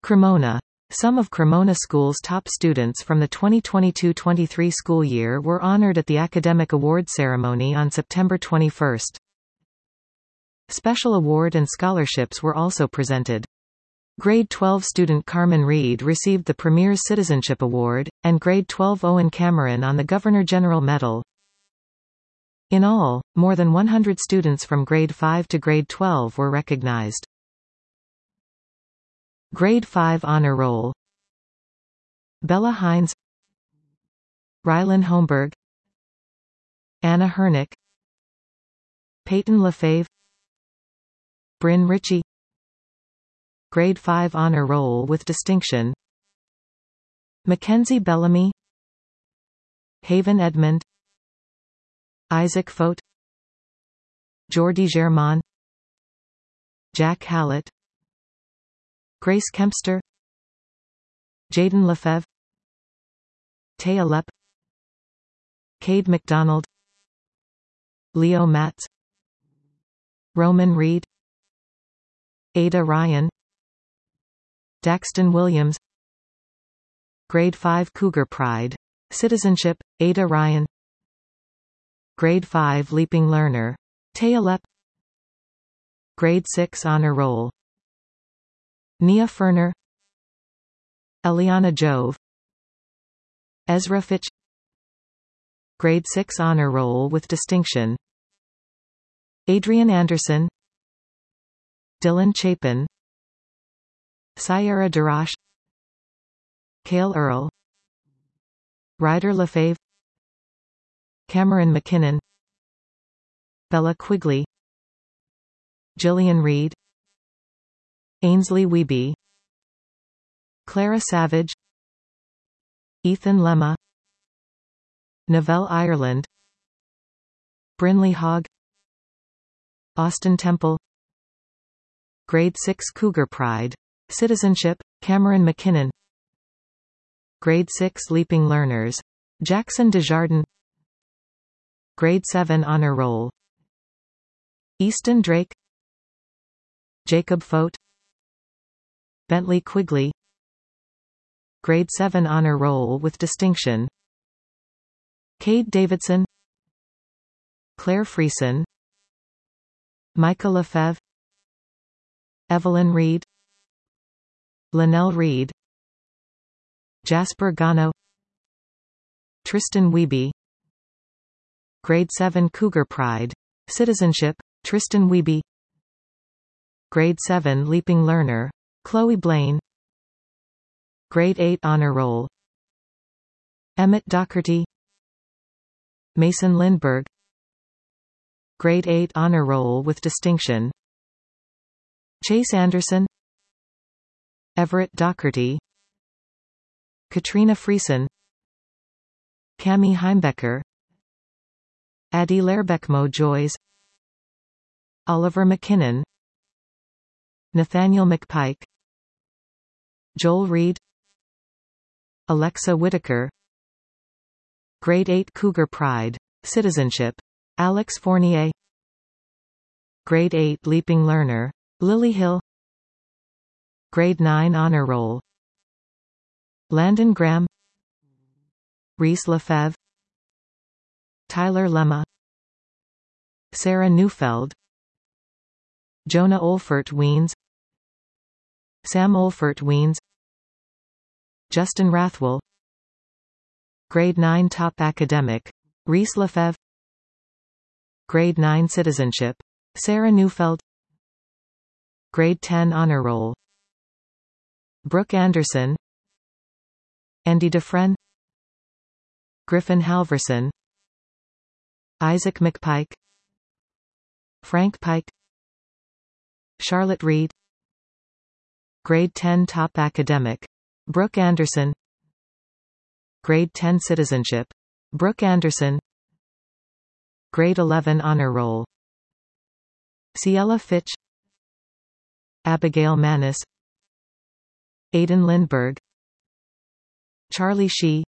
Cremona. Some of Cremona School's top students from the 2022-23 school year were honored at the Academic Award ceremony on September 21. Special award and scholarships were also presented. Grade 12 student Carmen Reed received the Premier's Citizenship Award, and Grade 12 Owen Cameron on the Governor-General Medal. In all, more than 100 students from Grade 5 to Grade 12 were recognized. Grade 5 Honor Roll: Bella Hines, Rylan Holmberg, Anna Hernick, Peyton Lefebvre, Bryn Ritchie. Grade 5 Honor Roll with Distinction: Mackenzie Bellamy, Haven Edmond, Isaac Fote, Jordi Germán, Jack Hallett, Grace Kempster, Jaden Lefebvre, Taya Lepp, Cade McDonald, Leo Matz, Roman Reed, Ada Ryan, Daxton Williams. Grade 5 Cougar Pride: Citizenship, Ada Ryan. Grade 5 Leaping Learner: Taya Lepp. Grade 6 Honor Roll: Nia Ferner, Eliana Jove, Ezra Fitch. Grade 6 Honor Roll with Distinction: Adrian Anderson, Dylan Chapin, Sierra Darash, Cale Earl, Ryder Lefebvre, Cameron McKinnon, Bella Quigley, Jillian Reed, Ainsley Wiebe, Clara Savage, Ethan Lemma, Novelle Ireland, Brinley Hogg, Austin Temple. Grade 6 Cougar Pride: Citizenship, Cameron McKinnon. Grade 6 Leaping Learners: Jackson Desjardins. Grade 7 Honor Roll: Easton Drake, Jacob Fote, Bentley Quigley. Grade 7 Honor Roll with Distinction: Cade Davidson, Claire Friesen, Micah Lefebvre, Evelyn Reed, Linnell Reed, Jasper Gano, Tristan Wiebe. Grade 7 Cougar Pride: Citizenship, Tristan Wiebe. Grade 7 Leaping Learner: Chloe Blaine. Grade 8 Honor Roll: Emmett Docherty, Mason Lindberg. Grade 8 Honor Roll with Distinction: Chase Anderson, Everett Docherty, Katrina Friesen, Cami Heimbecker, Addie Lerbeckmo Joyce, Oliver McKinnon, Nathaniel McPike, Joel Reed, Alexa Whitaker. Grade 8 Cougar Pride: Citizenship, Alex Fournier. Grade 8 Leaping Learner: Lily Hill. Grade 9 Honor Roll: Landon Graham, Reese Lefebvre, Tyler Lemma, Sarah Neufeld, Jonah Olfert Weens, Sam Olfert Weens, Justin Rathwell. Grade 9 Top Academic: Reese Lefebvre. Grade 9 Citizenship: Sarah Neufeld. Grade 10 Honor Roll: Brooke Anderson, Andy Dufresne, Griffin Halverson, Isaac McPike, Frank Pike, Charlotte Reed. Grade 10 Top Academic: Brooke Anderson. Grade 10 Citizenship: Brooke Anderson. Grade 11 Honor Roll: Ciela Fitch, Abigail Manis, Aidan Lindberg, Charlie Shee.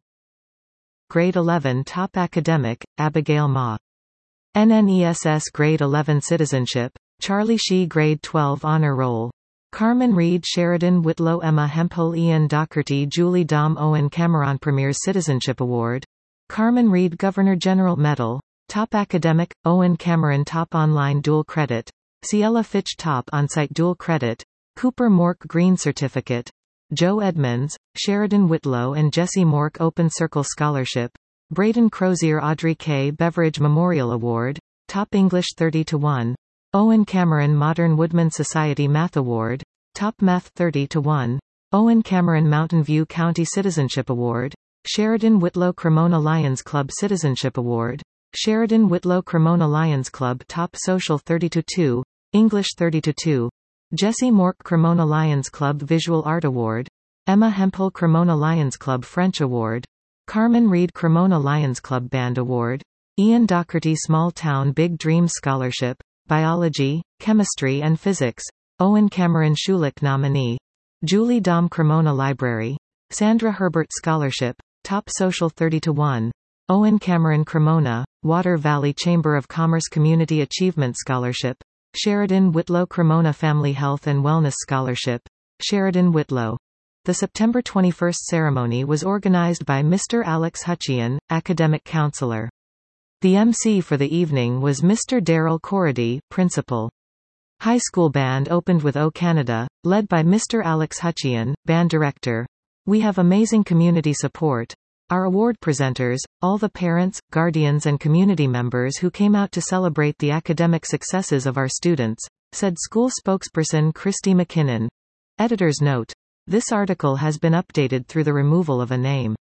Grade 11 Top Academic: Abigail Ma. NNESS Grade 11 Citizenship: Charlie Shee. Grade 12 Honor Roll: Carmen Reed, Sheridan Whitlow, Emma Hemphill, Ian Docherty, Julie Dom, Owen Cameron Premier's Citizenship Award. Carmen Reed Governor General Medal. Top Academic, Owen Cameron Top Online Dual Credit. Ciela Fitch Top On-Site Dual Credit. Cooper Mork Green Certificate. Joe Edmonds, Sheridan Whitlow and Jesse Mork Open Circle Scholarship. Braden Crozier Audrey K. Beveridge Memorial Award. Top English 30-1. Owen Cameron Modern Woodman Society Math Award. Top Math 30-1. Owen Cameron Mountain View County Citizenship Award. Sheridan Whitlow Cremona Lions Club Citizenship Award. Sheridan Whitlow Cremona Lions Club Top Social 30-2. English 30-2. Jesse Mork Cremona Lions Club Visual Art Award. Emma Hemphill Cremona Lions Club French Award. Carmen Reed Cremona Lions Club Band Award. Ian Docherty Small Town Big Dreams Scholarship. Biology, Chemistry and Physics. Owen Cameron Schulich nominee. Julie Dom Cremona Library. Sandra Herbert Scholarship. Top Social 30-1. Owen Cameron Cremona, Water Valley Chamber of Commerce Community Achievement Scholarship. Sheridan Whitlow Cremona Family Health and Wellness Scholarship. Sheridan Whitlow. The September 21 ceremony was organized by Mr. Alex Hutchian, Academic Counselor. The MC for the evening was Mr. Daryl Corrady, Principal. High School Band opened with O Canada, led by Mr. Alex Hutchian, Band Director. We have amazing community support. Our award presenters, all the parents, guardians and community members who came out to celebrate the academic successes of our students, said school spokesperson Christy McKinnon. Editor's note. This article has been updated through the removal of a name.